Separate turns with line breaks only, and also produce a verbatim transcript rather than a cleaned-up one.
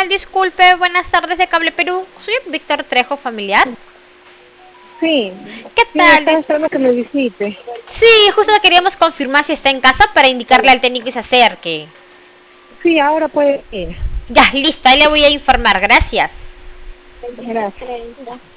disculpe, buenas tardes de Cable Perú. Soy Víctor Trejo, familiar.
Sí.
¿Qué
Sí,
tal?
estaba esperando que me visite.
Sí, justo queríamos confirmar si está en casa para indicarle al técnico que se acerque.
Sí, ahora puede ir.
Ya, listo, ahí le voy a informar. Gracias.
Gracias.